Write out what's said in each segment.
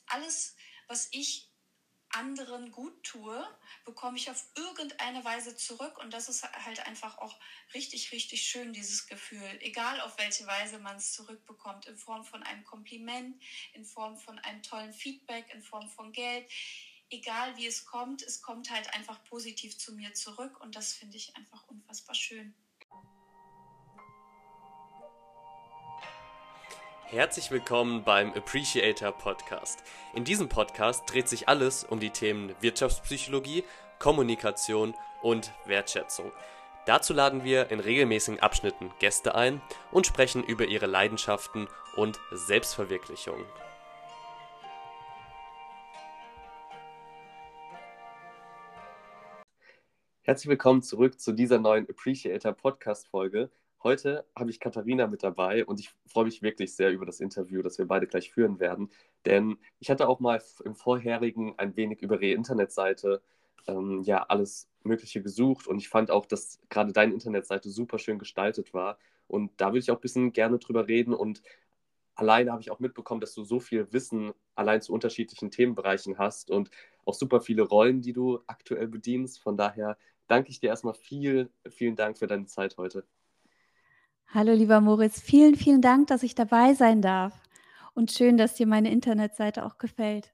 alles, was ich anderen gut tue, bekomme ich auf irgendeine Weise zurück. Und das ist halt einfach auch richtig, richtig schön, dieses Gefühl. Egal auf welche Weise man es zurückbekommt, in Form von einem Kompliment, in Form von einem tollen Feedback, in Form von Geld. Egal wie es kommt halt einfach positiv zu mir zurück. Und das finde ich einfach unfassbar schön. Herzlich willkommen beim Appreciator Podcast. In diesem Podcast dreht sich alles um die Themen Wirtschaftspsychologie, Kommunikation und Wertschätzung. Dazu laden wir in regelmäßigen Abschnitten Gäste ein und sprechen über ihre Leidenschaften und Selbstverwirklichung. Herzlich willkommen zurück zu dieser neuen Appreciator Podcast-Folge. Heute habe ich Katharina mit dabei und ich freue mich wirklich sehr über das Interview, das wir beide gleich führen werden. Denn ich hatte auch mal im vorherigen ein wenig über ihre Internetseite alles Mögliche gesucht und ich fand auch, dass gerade deine Internetseite super schön gestaltet war. Und da würde ich auch ein bisschen gerne drüber reden und alleine habe ich auch mitbekommen, dass du so viel Wissen allein zu unterschiedlichen Themenbereichen hast und auch super viele Rollen, die du aktuell bedienst. Von daher danke ich dir erstmal vielen Dank für deine Zeit heute. Hallo, lieber Moritz, vielen, vielen Dank, dass ich dabei sein darf. Und schön, dass dir meine Internetseite auch gefällt.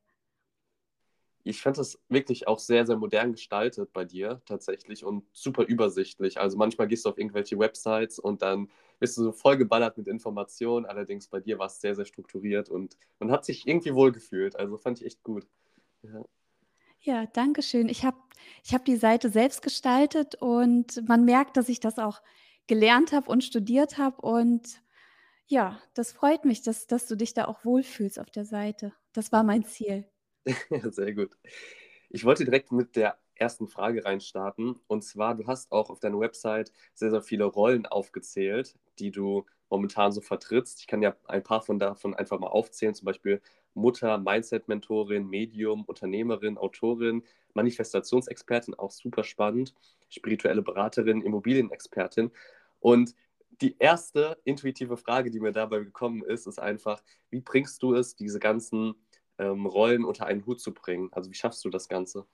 Ich fand das wirklich auch sehr, sehr modern gestaltet bei dir tatsächlich und super übersichtlich. Also manchmal gehst du auf irgendwelche Websites und dann bist du so vollgeballert mit Informationen. Allerdings bei dir war es sehr, sehr strukturiert und man hat sich irgendwie wohlgefühlt. Also fand ich echt gut. Ja. Ja, danke schön. Ich hab die Seite selbst gestaltet und man merkt, dass ich das auch gelernt habe und studiert habe. Und ja, das freut mich, dass du dich da auch wohlfühlst auf der Seite. Das war mein Ziel. Ja, sehr gut. Ich wollte direkt mit der ersten Frage reinstarten. Und zwar, du hast auch auf deiner Website sehr, sehr viele Rollen aufgezählt, die du momentan so vertrittst. Ich kann ja ein paar davon einfach mal aufzählen, zum Beispiel Mutter, Mindset-Mentorin, Medium, Unternehmerin, Autorin, Manifestationsexpertin, auch super spannend, spirituelle Beraterin, Immobilienexpertin. Und die erste intuitive Frage, die mir dabei gekommen ist, ist einfach, wie bringst du es, diese ganzen Rollen unter einen Hut zu bringen? Also wie schaffst du das Ganze?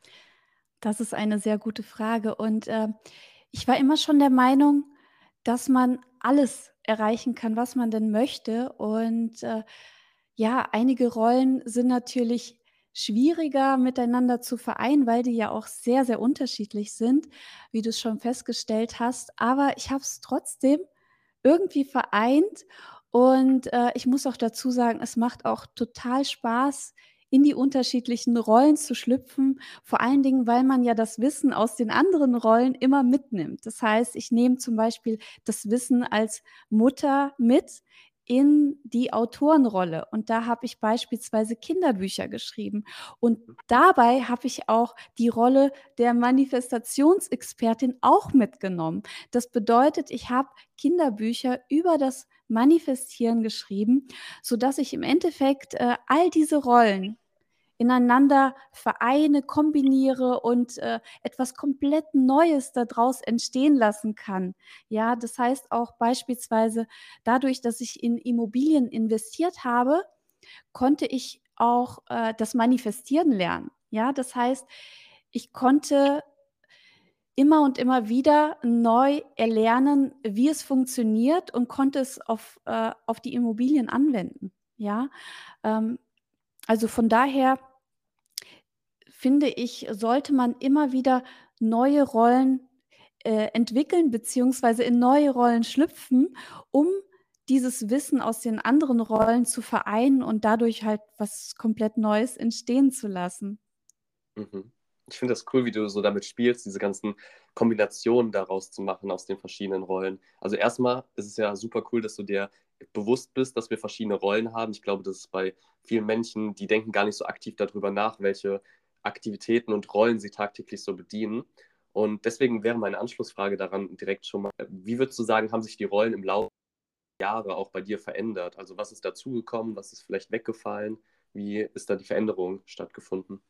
Das ist eine sehr gute Frage. Und ich war immer schon der Meinung, dass man alles erreichen kann, was man denn möchte. Und ja, einige Rollen sind natürlich schwieriger miteinander zu vereinen, weil die ja auch sehr, sehr unterschiedlich sind, wie du es schon festgestellt hast. Aber ich habe es trotzdem irgendwie vereint und ich muss auch dazu sagen, es macht auch total Spaß, in die unterschiedlichen Rollen zu schlüpfen, vor allen Dingen, weil man ja das Wissen aus den anderen Rollen immer mitnimmt. Das heißt, ich nehme zum Beispiel das Wissen als Mutter mit in die Autorenrolle und da habe ich beispielsweise Kinderbücher geschrieben und dabei habe ich auch die Rolle der Manifestationsexpertin auch mitgenommen. Das bedeutet, ich habe Kinderbücher über das Manifestieren geschrieben, sodass ich im Endeffekt all diese Rollen ineinander vereine, kombiniere und etwas komplett Neues daraus entstehen lassen kann. Ja, das heißt auch beispielsweise dadurch, dass ich in Immobilien investiert habe, konnte ich auch das Manifestieren lernen. Ja, das heißt, ich konnte immer und immer wieder neu erlernen, wie es funktioniert und konnte es auf die Immobilien anwenden, ja? Ähm, also von daher finde ich, sollte man immer wieder neue Rollen, entwickeln beziehungsweise in neue Rollen schlüpfen, um dieses Wissen aus den anderen Rollen zu vereinen und dadurch halt was komplett Neues entstehen zu lassen. Mhm. Ich finde das cool, wie du so damit spielst, diese ganzen Kombinationen daraus zu machen aus den verschiedenen Rollen. Also erstmal ist es ja super cool, dass du dir bewusst bist, dass wir verschiedene Rollen haben. Ich glaube, das ist bei vielen Menschen, die denken gar nicht so aktiv darüber nach, welche Aktivitäten und Rollen sie tagtäglich so bedienen. Und deswegen wäre meine Anschlussfrage daran direkt schon mal, wie würdest du sagen, haben sich die Rollen im Laufe der Jahre auch bei dir verändert? Also was ist dazugekommen, was ist vielleicht weggefallen? Wie ist da die Veränderung stattgefunden?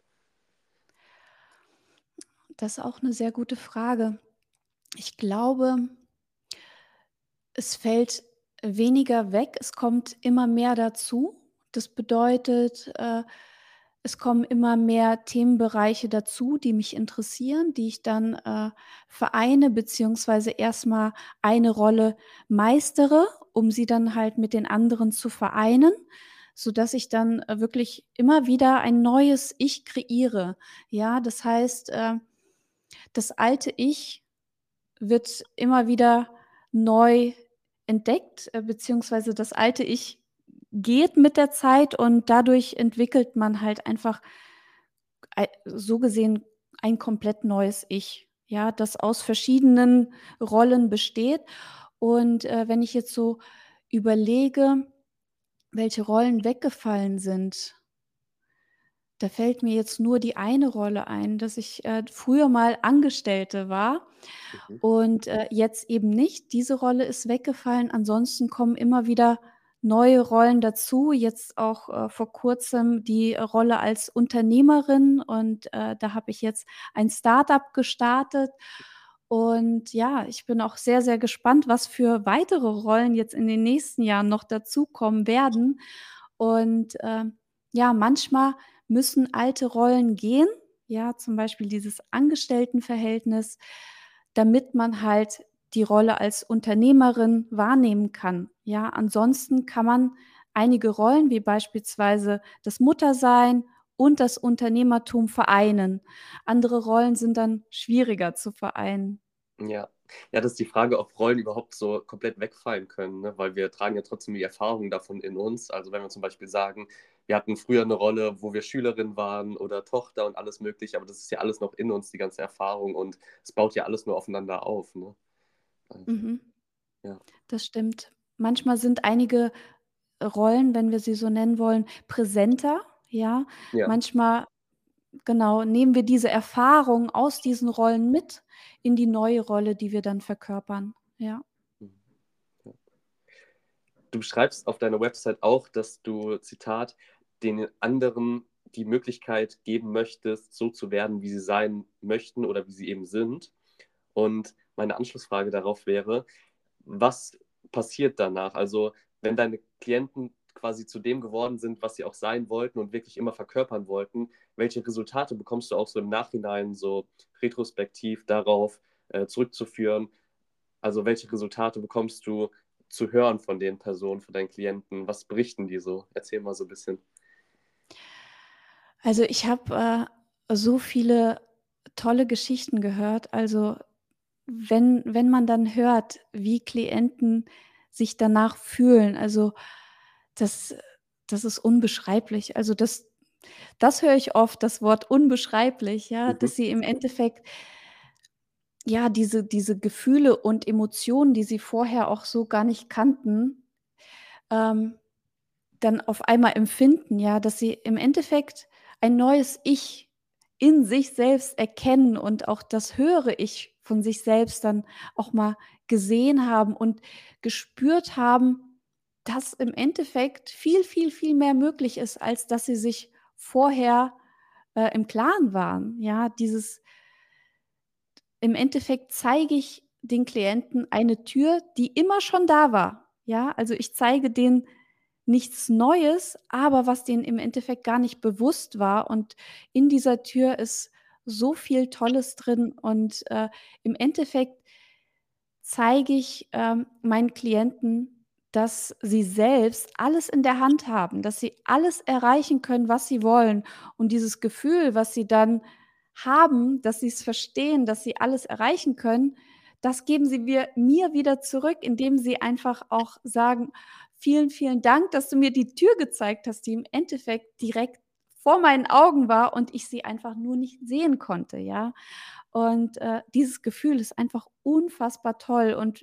Das ist auch eine sehr gute Frage. Ich glaube, es fällt weniger weg, es kommt immer mehr dazu. Das bedeutet, es kommen immer mehr Themenbereiche dazu, die mich interessieren, die ich dann, vereine beziehungsweise erstmal eine Rolle meistere, um sie dann halt mit den anderen zu vereinen, sodass ich dann, wirklich immer wieder ein neues Ich kreiere. Ja, das heißt, das alte Ich wird immer wieder neu entdeckt, beziehungsweise das alte Ich geht mit der Zeit und dadurch entwickelt man halt einfach so gesehen ein komplett neues Ich, ja, das aus verschiedenen Rollen besteht. Und, wenn ich jetzt so überlege, welche Rollen weggefallen sind, da fällt mir jetzt nur die eine Rolle ein, dass ich, früher mal Angestellte war Mhm. und, jetzt eben nicht. Diese Rolle ist weggefallen. Ansonsten kommen immer wieder neue Rollen dazu. Jetzt auch, vor Kurzem die Rolle als Unternehmerin und, da habe ich jetzt ein Start-up gestartet. Und ja, ich bin auch sehr, sehr gespannt, was für weitere Rollen jetzt in den nächsten Jahren noch dazukommen werden. Und, ja, manchmal müssen alte Rollen gehen, ja, zum Beispiel dieses Angestelltenverhältnis, damit man halt die Rolle als Unternehmerin wahrnehmen kann. Ja, ansonsten kann man einige Rollen, wie beispielsweise das Muttersein und das Unternehmertum vereinen. Andere Rollen sind dann schwieriger zu vereinen. Ja. Ja, das ist die Frage, ob Rollen überhaupt so komplett wegfallen können, ne? Weil wir tragen ja trotzdem die Erfahrung davon in uns. Also wenn wir zum Beispiel sagen, wir hatten früher eine Rolle, wo wir Schülerin waren oder Tochter und alles Mögliche, aber das ist ja alles noch in uns, die ganze Erfahrung und es baut ja alles nur aufeinander auf, ne? Also, Mhm, ja. das stimmt. Manchmal sind einige Rollen, wenn wir sie so nennen wollen, präsenter, ja. Ja. Manchmal, genau, nehmen wir diese Erfahrung aus diesen Rollen mit in die neue Rolle, die wir dann verkörpern, ja. Mhm. Ja. Du beschreibst auf deiner Website auch, dass du, Zitat, den anderen die Möglichkeit geben möchtest, so zu werden, wie sie sein möchten oder wie sie eben sind. Und meine Anschlussfrage darauf wäre, was passiert danach? Also, wenn deine Klienten quasi zu dem geworden sind, was sie auch sein wollten und wirklich immer verkörpern wollten, welche Resultate bekommst du auch so im Nachhinein, so retrospektiv darauf zurückzuführen? Also, welche Resultate bekommst du zu hören von den Personen, von deinen Klienten? Was berichten die so? Erzähl mal so ein bisschen. Also, ich habe, so viele tolle Geschichten gehört. Also, wenn man dann hört, wie Klienten sich danach fühlen, also, das das ist unbeschreiblich. Also, das höre ich oft, das Wort unbeschreiblich, ja, Mhm. dass sie im Endeffekt, ja, diese Gefühle und Emotionen, die sie vorher auch so gar nicht kannten, ähm, dann auf einmal empfinden, ja, dass sie im Endeffekt ein neues Ich in sich selbst erkennen und auch das höhere Ich von sich selbst dann auch mal gesehen haben und gespürt haben, dass im Endeffekt viel, viel, viel mehr möglich ist, als dass sie sich vorher, im Klaren waren. Ja, dieses im Endeffekt zeige ich den Klienten eine Tür, die immer schon da war. Ja, also ich zeige denen nichts Neues, aber was denen im Endeffekt gar nicht bewusst war. Und in dieser Tür ist so viel Tolles drin. Und, im Endeffekt zeige ich, meinen Klienten, dass sie selbst alles in der Hand haben, dass sie alles erreichen können, was sie wollen. Und dieses Gefühl, was sie dann haben, dass sie es verstehen, dass sie alles erreichen können, das geben sie mir wieder zurück, indem sie einfach auch sagen: „Vielen, vielen Dank, dass du mir die Tür gezeigt hast“, die im Endeffekt direkt vor meinen Augen war und ich sie einfach nur nicht sehen konnte, ja? Und, dieses Gefühl ist einfach unfassbar toll und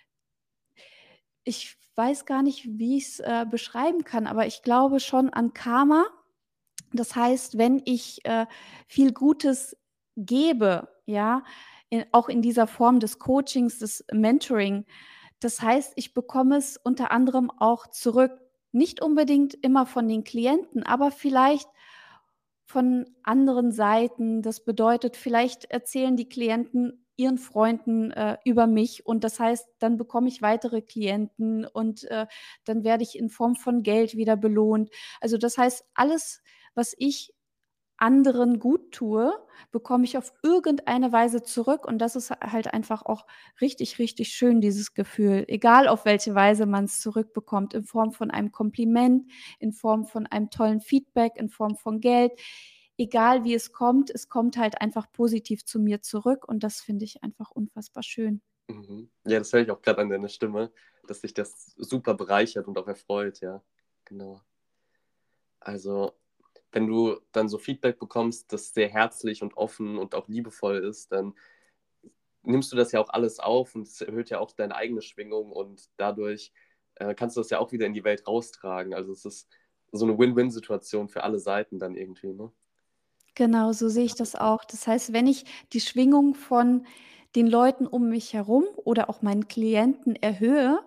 ich weiß gar nicht, wie ich's, beschreiben kann, aber ich glaube schon an Karma. Das heißt, wenn ich, viel Gutes gebe, ja, auch in dieser Form des Coachings, des Mentoring, das heißt, ich bekomme es unter anderem auch zurück. Nicht unbedingt immer von den Klienten, aber vielleicht von anderen Seiten. Das bedeutet, vielleicht erzählen die Klienten ihren Freunden über mich und das heißt, dann bekomme ich weitere Klienten und dann werde ich in Form von Geld wieder belohnt. Also das heißt, alles, was ich anderen gut tue, bekomme ich auf irgendeine Weise zurück und das ist halt einfach auch richtig, richtig schön, dieses Gefühl. Egal auf welche Weise man es zurückbekommt, in Form von einem Kompliment, in Form von einem tollen Feedback, in Form von Geld. Egal wie es kommt halt einfach positiv zu mir zurück und das finde ich einfach unfassbar schön. Mhm. Ja, das höre ich auch gerade an deiner Stimme, dass dich das super bereichert und auch erfreut, ja. Genau. Also, wenn du dann so Feedback bekommst, das sehr herzlich und offen und auch liebevoll ist, dann nimmst du das ja auch alles auf und es erhöht ja auch deine eigene Schwingung und dadurch kannst du das ja auch wieder in die Welt raustragen. Also es ist so eine Win-Win-Situation für alle Seiten dann irgendwie, ne? Genau, so sehe ich das auch. Das heißt, wenn ich die Schwingung von den Leuten um mich herum oder auch meinen Klienten erhöhe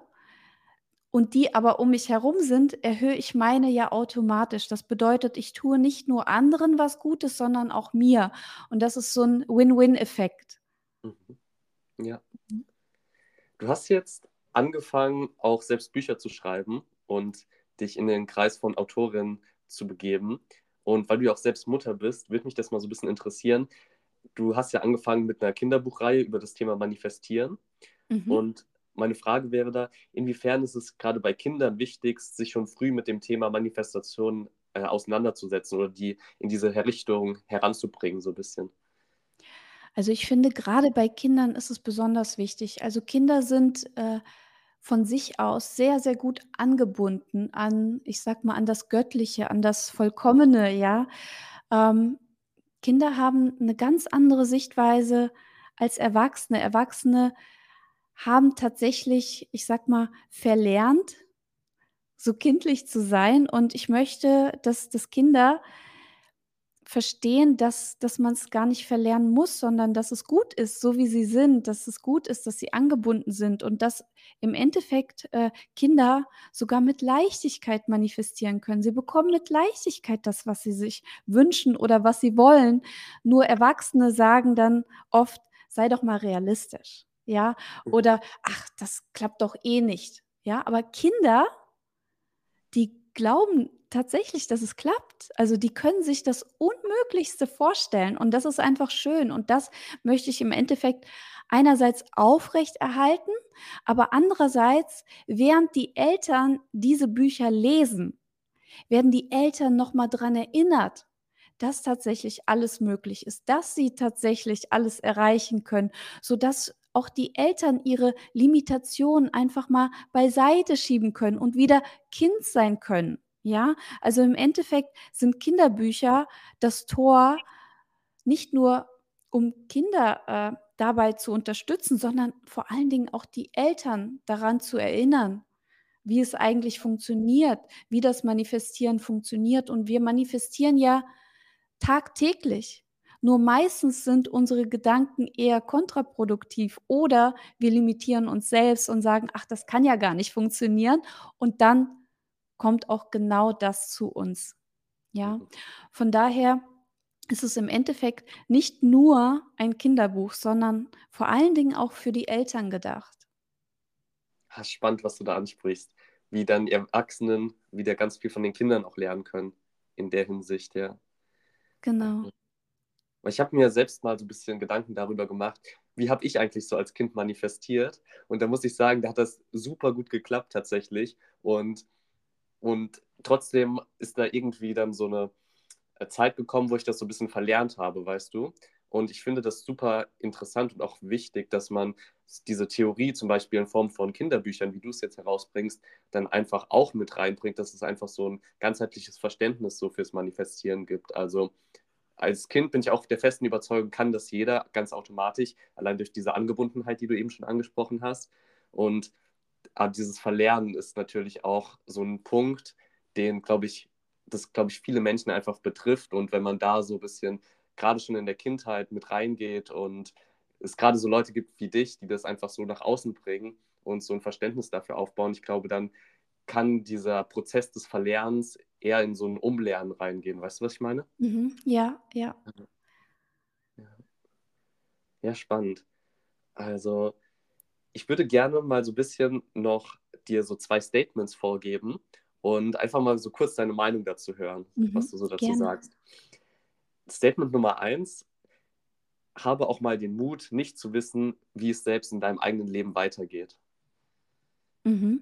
und die aber um mich herum sind, erhöhe ich meine ja automatisch. Das bedeutet, ich tue nicht nur anderen was Gutes, sondern auch mir. Und das ist so ein Win-Win-Effekt. Mhm. Ja. Mhm. Du hast jetzt angefangen, auch selbst Bücher zu schreiben und dich in den Kreis von Autorinnen zu begeben. Und weil du ja auch selbst Mutter bist, würde mich das mal so ein bisschen interessieren. Du hast ja angefangen mit einer Kinderbuchreihe über das Thema Manifestieren. Mhm. Und meine Frage wäre da, inwiefern ist es gerade bei Kindern wichtig, sich schon früh mit dem Thema Manifestation auseinanderzusetzen oder die in diese Richtung heranzubringen, so ein bisschen? Also, ich finde, gerade bei Kindern ist es besonders wichtig. Also, Kinder sind, von sich aus sehr, sehr gut angebunden an, ich sage mal, an das Göttliche, an das Vollkommene, ja. Ähm, Kinder haben eine ganz andere Sichtweise als Erwachsene. Erwachsene haben tatsächlich, ich sage mal, verlernt, so kindlich zu sein und ich möchte, dass Kinder verstehen, dass man es gar nicht verlernen muss, sondern dass es gut ist, so wie sie sind, dass es gut ist, dass sie angebunden sind und dass im Endeffekt, Kinder sogar mit Leichtigkeit manifestieren können. Sie bekommen mit Leichtigkeit das, was sie sich wünschen oder was sie wollen. Nur Erwachsene sagen dann oft: „Sei doch mal realistisch“, ja? Mhm. Oder: „Ach, das klappt doch eh nicht“, ja? Aber Kinder, die glauben tatsächlich, dass es klappt. Also, die können sich das Unmöglichste vorstellen und das ist einfach schön und das möchte ich im Endeffekt einerseits aufrechterhalten, aber andererseits, während die Eltern diese Bücher lesen, werden die Eltern noch mal dran erinnert, dass tatsächlich alles möglich ist, dass sie tatsächlich alles erreichen können, sodass auch die Eltern ihre Limitationen einfach mal beiseite schieben können und wieder Kind sein können, ja? Also, im Endeffekt sind Kinderbücher das Tor nicht nur, um Kinder, dabei zu unterstützen, sondern vor allen Dingen auch die Eltern daran zu erinnern, wie es eigentlich funktioniert, wie das Manifestieren funktioniert. Und wir manifestieren ja tagtäglich. Nur meistens sind unsere Gedanken eher kontraproduktiv oder wir limitieren uns selbst und sagen: „Ach, das kann ja gar nicht funktionieren.“ Und dann kommt auch genau das zu uns, ja? Mhm. Von daher ist es im Endeffekt nicht nur ein Kinderbuch, sondern vor allen Dingen auch für die Eltern gedacht. Ah, spannend, was du da ansprichst. Wie dann die Erwachsenen wieder ganz viel von den Kindern auch lernen können. In der Hinsicht, ja. Genau. Weil ich habe mir selbst mal so ein bisschen Gedanken darüber gemacht, wie habe ich eigentlich so als Kind manifestiert? Und da muss ich sagen, da hat das super gut geklappt tatsächlich. Und trotzdem ist da irgendwie dann so eine Zeit gekommen, wo ich das so ein bisschen verlernt habe, weißt du? Und ich finde das super interessant und auch wichtig, dass man diese Theorie zum Beispiel in Form von Kinderbüchern, wie du es jetzt herausbringst, dann einfach auch mit reinbringt, dass es einfach so ein ganzheitliches Verständnis so fürs Manifestieren gibt. Also als Kind bin ich auch der festen Überzeugung, kann das jeder ganz automatisch, allein durch diese Angebundenheit, die du eben schon angesprochen hast. Und aber dieses Verlernen ist natürlich auch so ein Punkt, den, glaube ich, das, glaube ich, viele Menschen einfach betrifft. Und wenn man da so ein bisschen gerade schon in der Kindheit mit reingeht und es gerade so Leute gibt wie dich, die das einfach so nach außen bringen und so ein Verständnis dafür aufbauen, ich glaube, dann kann dieser Prozess des Verlernens eher in so ein Umlernen reingehen. Weißt du, was ich meine? Mhm. Ja, ja. Ja, ja, spannend. Also, ich würde gerne mal so ein bisschen noch dir so 2 Statements vorgeben und einfach mal so kurz deine Meinung dazu hören, was Mhm, du so dazu gerne. sagst. Statement Nummer eins: Habe auch mal den Mut, nicht zu wissen, wie es selbst in deinem eigenen Leben weitergeht. Mhm.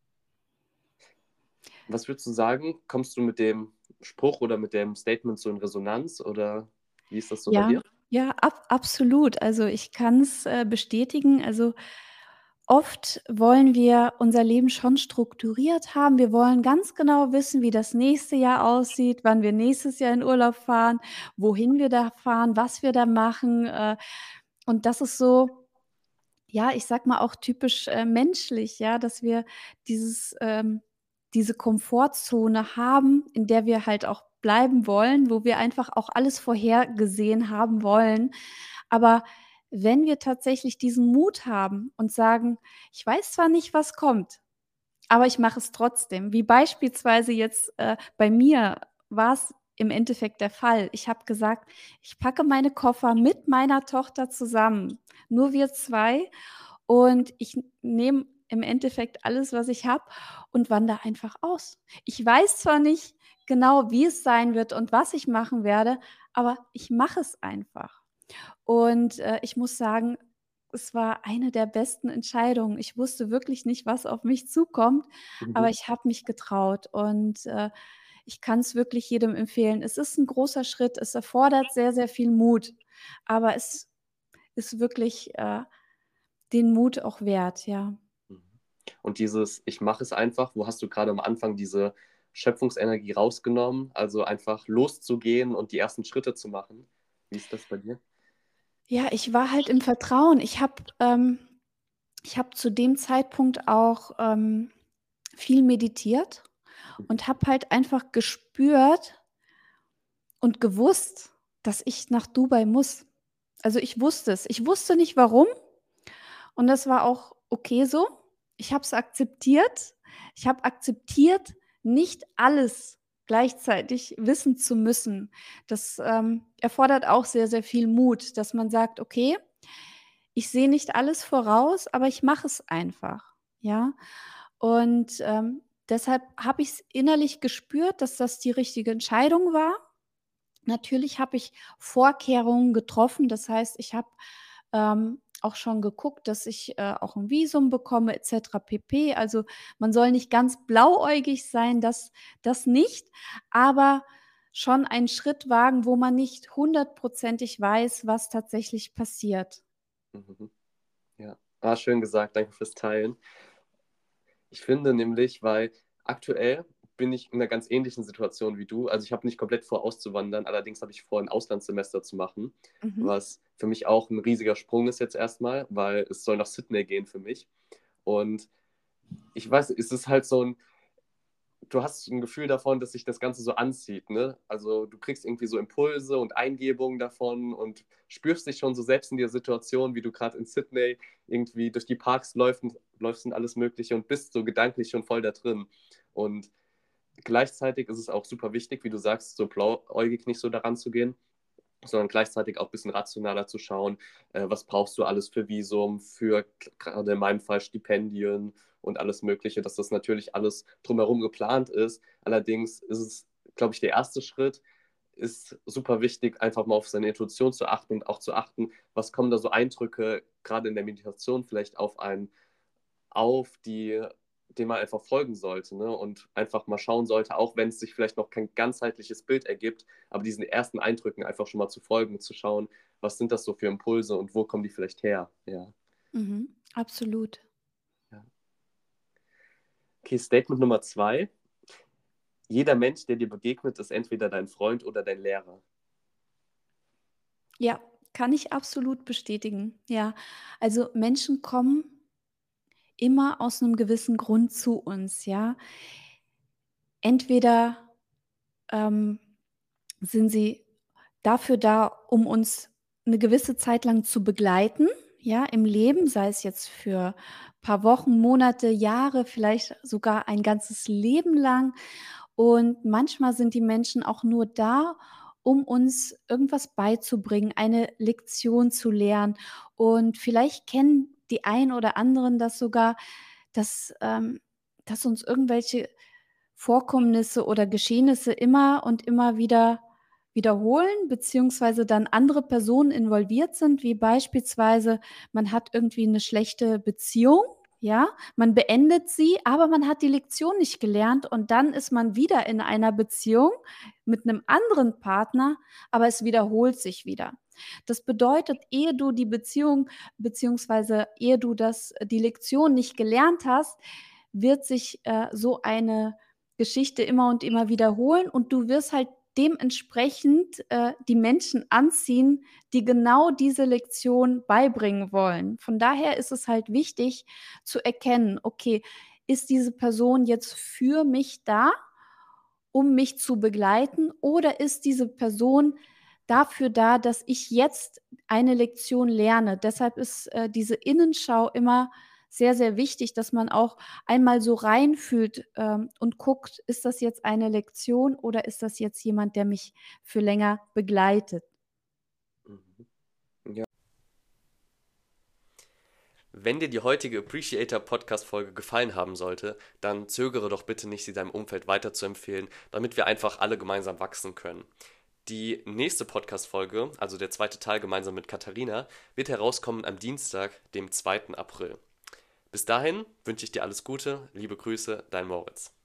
Was würdest du sagen? Kommst du mit dem Spruch oder mit dem Statement so in Resonanz oder wie ist das so bei Ja, dir? ja, absolut. Also, ich kann's, bestätigen. Also, oft wollen wir unser Leben schon strukturiert haben. Wir wollen ganz genau wissen, wie das nächste Jahr aussieht, wann wir nächstes Jahr in Urlaub fahren, wohin wir da fahren, was wir da machen. Und das ist so, ja, ich sage mal auch typisch, menschlich, ja, dass wir dieses diese Komfortzone haben, in der wir halt auch bleiben wollen, wo wir einfach auch alles vorhergesehen haben wollen. Aber wenn wir tatsächlich diesen Mut haben und sagen: „Ich weiß zwar nicht, was kommt, aber ich mache es trotzdem.“ Wie beispielsweise jetzt, bei mir war's im Endeffekt der Fall. Ich habe gesagt: „Ich packe meine Koffer mit meiner Tochter zusammen, nur wir 2, und ich nehme im Endeffekt alles, was ich habe, und wandere einfach aus. Ich weiß zwar nicht genau, wie es sein wird und was ich machen werde, aber ich mache es einfach.“ Und, ich muss sagen, es war eine der besten Entscheidungen. Ich wusste wirklich nicht, was auf mich zukommt, aber Mhm. ich habe mich getraut, und, ich kann es wirklich jedem empfehlen. Es ist ein großer Schritt, es erfordert sehr, sehr viel Mut, aber es ist wirklich, den Mut auch wert, ja. Mhm. Und dieses „Ich mache es einfach“, wo hast du gerade am Anfang diese Schöpfungsenergie rausgenommen? Also, einfach loszugehen und die ersten Schritte zu machen. Wie ist das bei dir? Ja, ich war halt im Vertrauen. Ich habe zu dem Zeitpunkt auch, viel meditiert Mhm. und habe halt einfach gespürt und gewusst, dass ich nach Dubai muss. Also, ich wusste es. Ich wusste nicht warum, und das war auch okay so. Ich habe es akzeptiert. Ich habe akzeptiert, nicht alles gleichzeitig wissen zu müssen. Das, erfordert auch sehr, sehr viel Mut, dass man sagt: „Okay, ich sehe nicht alles voraus, aber ich mache es einfach“, ja? Und, deshalb habe ich's innerlich gespürt, dass das die richtige Entscheidung war. Natürlich habe ich Vorkehrungen getroffen. Das heißt, ich habe, auch schon geguckt, dass ich, auch 'n Visum bekomme et cetera pp. Also, man soll nicht ganz blauäugig sein, das nicht, aber schon einen Schritt wagen, wo man nicht hundertprozentig weiß, was tatsächlich passiert. Mhm. Ja. Ah, schön gesagt. Danke fürs Teilen. Ich finde nämlich, weil aktuell bin ich in einer ganz ähnlichen Situation wie du. Also, ich habe nicht komplett vor, auszuwandern, allerdings habe ich vor, ein Auslandssemester zu machen, Mhm. was für mich auch ein riesiger Sprung ist jetzt erstmal, weil es soll nach Sydney gehen für mich. Und ich weiß, es ist halt so ein, du hast ein Gefühl davon, dass sich das Ganze so anzieht, ne? Also, du kriegst irgendwie so Impulse und Eingebungen davon und spürst dich schon so selbst in der Situation, wie du gerade in Sydney irgendwie durch die Parks läufst und alles Mögliche und bist so gedanklich schon voll da drin. Und gleichzeitig ist es auch super wichtig, wie du sagst, so blauäugig nicht so daran zu gehen, sondern gleichzeitig auch ein bisschen rationaler zu schauen, was brauchst du alles für Visum, für gerade in meinem Fall Stipendien und alles Mögliche, dass das natürlich alles drumherum geplant ist. Allerdings ist es, glaube ich, der erste Schritt, ist super wichtig, einfach mal auf seine Intuition zu achten und auch zu achten, was kommen da so Eindrücke, gerade in der Meditation vielleicht auf einen auf, dem man einfach folgen sollte, ne? Und einfach mal schauen sollte, auch wenn es sich vielleicht noch kein ganzheitliches Bild ergibt, aber diesen ersten Eindrücken einfach schon mal zu folgen und zu schauen, was sind das so für Impulse und wo kommen die vielleicht her? Ja. Mhm. Absolut. Ja. Okay, Statement Nummer zwei. Jeder Mensch, der dir begegnet, ist entweder dein Freund oder dein Lehrer. Ja, kann ich absolut bestätigen. Ja, also Menschen kommen immer aus 'nem gewissen Grund zu uns, ja. Entweder, ähm, sind sie dafür da, um uns 'ne gewisse Zeit lang zu begleiten, ja, im Leben, sei es jetzt für paar Wochen, Monate, Jahre, vielleicht sogar ein ganzes Leben lang. Und manchmal sind die Menschen auch nur da, um uns irgendwas beizubringen, eine Lektion zu lernen. Und vielleicht kennen die einen oder anderen das sogar, dass uns irgendwelche Vorkommnisse oder Geschehnisse immer und immer wieder wiederholen, beziehungsweise dann andere Personen involviert sind, wie beispielsweise man hat irgendwie eine schlechte Beziehung, ja? Man beendet sie, aber man hat die Lektion nicht gelernt und dann ist man wieder in einer Beziehung mit einem anderen Partner, aber es wiederholt sich wieder. Das bedeutet, ehe du die Beziehung beziehungsweise ehe du die Lektion nicht gelernt hast, wird sich, so eine Geschichte immer und immer wiederholen und du wirst halt dementsprechend, die Menschen anziehen, die genau diese Lektion beibringen wollen. Von daher ist es halt wichtig zu erkennen: „Okay, ist diese Person jetzt für mich da, um mich zu begleiten, oder ist diese Person dafür da, dass ich jetzt eine Lektion lerne?“ Deshalb ist, diese Innenschau immer sehr, sehr wichtig, dass man auch einmal so reinfühlt, und guckt: „Ist das jetzt eine Lektion oder ist das jetzt jemand, der mich für länger begleitet?“ Mhm. Ja. Wenn dir die heutige Appreciator Podcast-Folge gefallen haben sollte, dann zögere doch bitte nicht, sie deinem Umfeld weiterzuempfehlen, damit wir einfach alle gemeinsam wachsen können. Die nächste Podcast-Folge, also der zweite Teil gemeinsam mit Katharina, wird herauskommen am Dienstag, dem 2. April. Bis dahin wünsche ich dir alles Gute, liebe Grüße, dein Moritz.